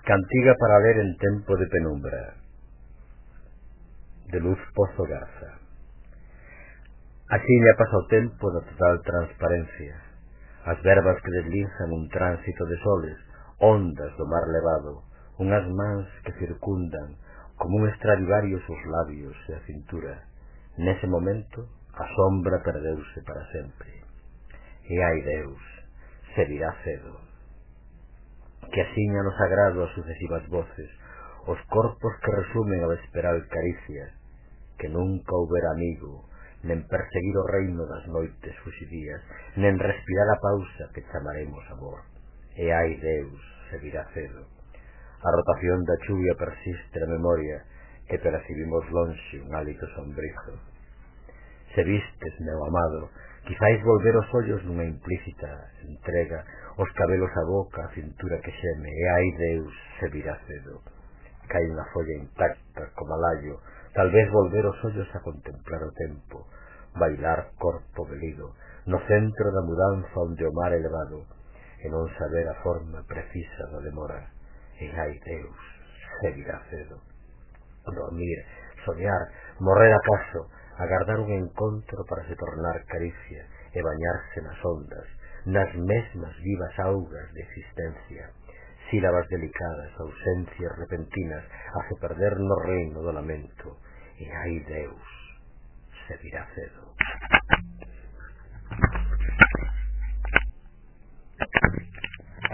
Cantiga para ler en tempo de penumbra, de Luz Pozo Garza. Axiña pasa o tempo da total transparencia. As verbas que deslizan un tránsito de soles, ondas do mar levado, unhas mans que circundan como un Stradivarius os labios e a cintura. Nese momento, a sombra perdeuse para sempre. E ai Deus, se virá cedo. Que axiña no sagrado as sucesivas voces, os corpos que resumen a vesperal caricia, que nunca houbera amigo, nen perseguir o reino das noites fuxidías, nen respirar a pausa que chamaremos amor. E ai Deus, se virá cedo. A rotación da chuvia persiste na memoria, e percibimos lonxe un hálito sombrizo. Se vistes, meu amado, quizáis volver os ollos nunha implícita entrega, os cabelos a boca, a cintura que xeme, e ai Deus, se virá cedo. Cai unha folla intacta, como alaio, tal vez volver os ollos a contemplar o tempo, bailar corpo velido, no centro da mudanza onde o mar elevado, e non saber a forma precisa da demora, e ai Deus, se virá cedo. Dormir, soñar, morrer acaso, agardar un encontro para se tornar caricia e bañarse nas ondas, nas mesmas vivas augas de existencia, sílabas delicadas, ausencias repentinas, a se perder no reino do lamento, e ai Deus, se virá cedo.